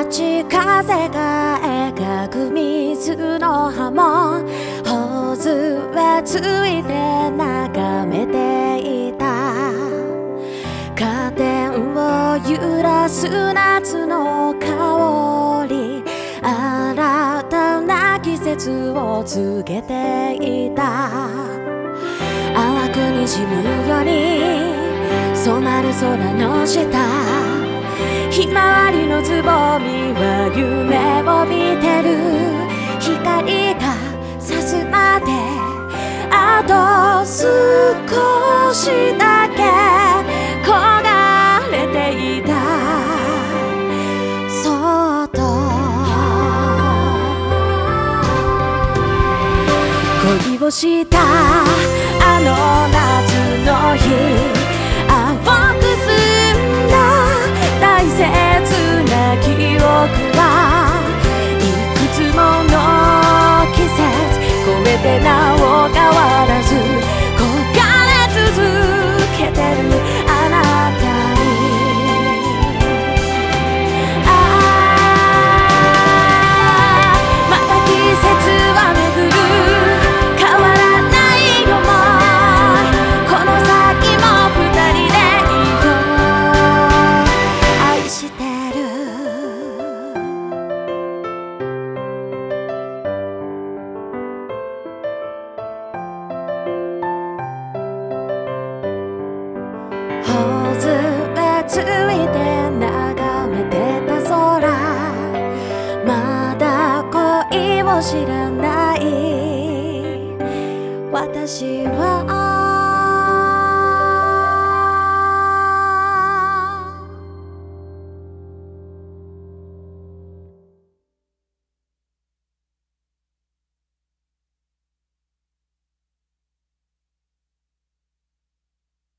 街風が描く水の葉も頬杖ついて眺めていた。カーテンを揺らす夏の香り、新たな季節を告げていた。淡くにじむように染まる空の下、ひまわりのつぼみは夢を見てる。光が差すまであと少しだけ焦がれていた。そっと恋をしたあの夏の日、青く澄んだ大切な記憶はいくつもの季節越えてなお変わらず焦がれ続けてるあなたに。また季節は巡る、変わらない想い、この先も二人でいよう。愛してる。頬杖ついて眺めてた空、まだ恋を知らない私は